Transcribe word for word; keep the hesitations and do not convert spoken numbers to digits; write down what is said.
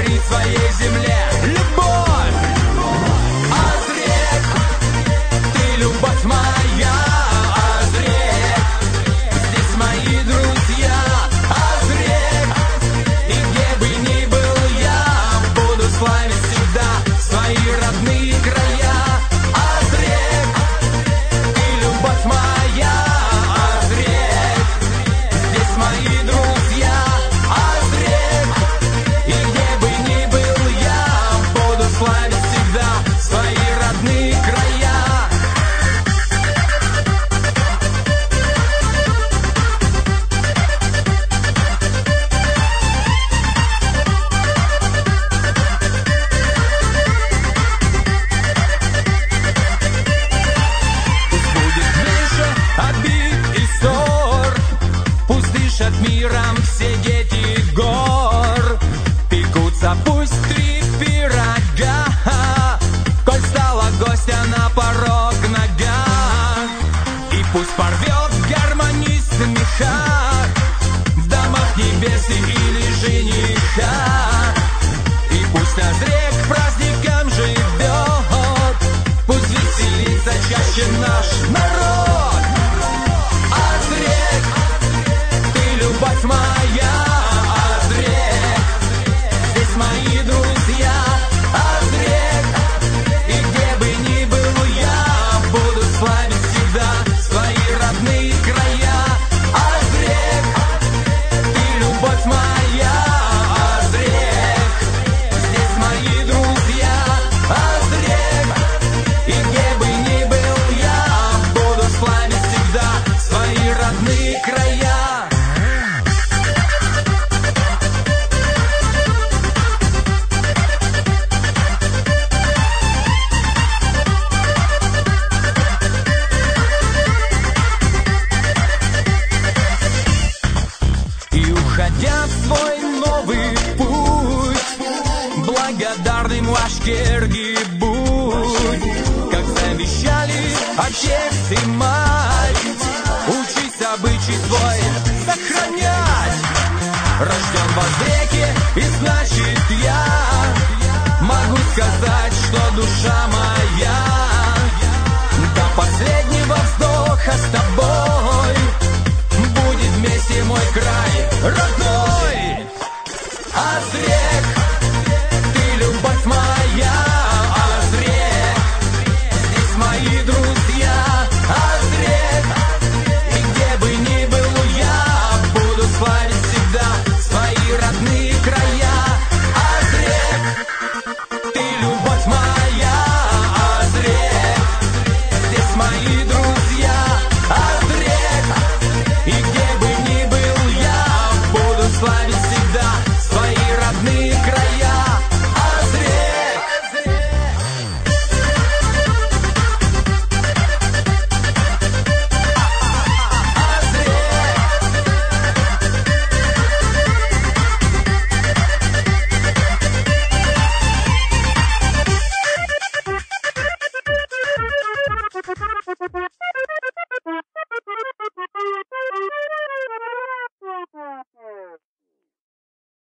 дарить своей земле любовь. Азрек, ты любовь моя, Азрек, здесь мои друзья. Азрек, и где бы ни был я, буду славить всегда свои родные края. Азрек, ты любовь моя, Азрек, здесь мои друзья. Азрек, и где бы ни был я, буду славить всегда свои родные края. Пусть будет меньше обид и ссор, пусть дышат миром все дети гор. Пекутся пусть три пирога, коль стала гостя на порог нога. И пусть порвет гармонист меха в домах небес или жениха. И пусть Азрек праздником живет, пусть веселится чаще наш народ. Азрек, ты любовь моя, Азрек, здесь мои друзья. Азрек, и где бы ни был я, буду славить всегда свои родные края. Азрек, ты любовь моя, Азрек, здесь мои друзья. Азрек, и где бы ни был я, буду славить всегда свои родные края. И уходя в свой новый путь, благодарным Лашкерги будь, как завещали отец и мать. Учись обычай свой сохранять. Рожден в Азреке, и значит я могу сказать, что душа моя